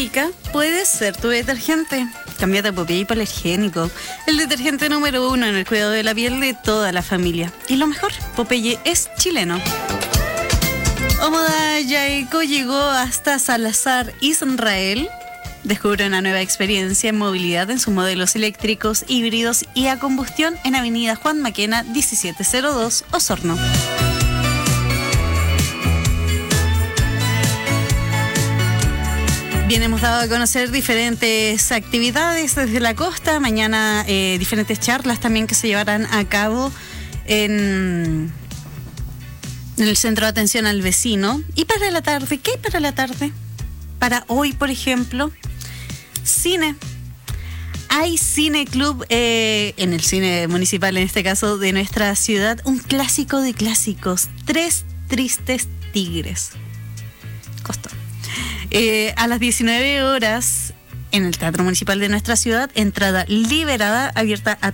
Arica puede ser tu detergente. Cámbiate a Popeye Hipoalergénico, el detergente número 1 en el cuidado de la piel de toda la familia. Y lo mejor, Popeye es chileno. Omoda Yaeco llegó hasta Salazar, Israel. Descubre una nueva experiencia en movilidad en sus modelos eléctricos, híbridos y a combustión en Avenida Juan Maquena 1702, Osorno. Bien, hemos dado a conocer diferentes actividades desde la costa. Mañana diferentes charlas también que se llevarán a cabo en el Centro de Atención al Vecino. Y para la tarde, ¿qué hay para la tarde? Para hoy, por ejemplo, cine. Hay cine club en el cine municipal, en este caso de nuestra ciudad, un clásico de clásicos, Tres Tristes Tigres. Costó. A las 19 horas en el Teatro Municipal de nuestra ciudad, entrada liberada, abierta a